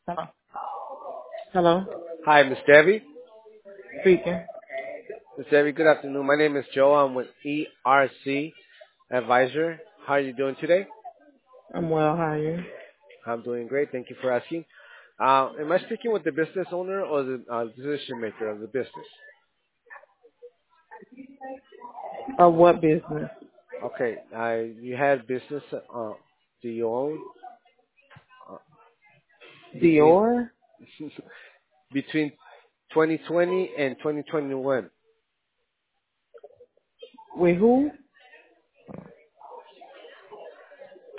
Hello. Hello. Hi, Miss Debbie. Speaking. Miss Debbie, good afternoon. My name is Joe. I'm with ERC Advisor. How are you doing today? I'm well. How are you? I'm doing great. Thank you for asking. Am I speaking with the business owner or the decision maker of the business? What business? Okay. You had business. Do you own uh, between Dior? between 2020 and 2021? With who?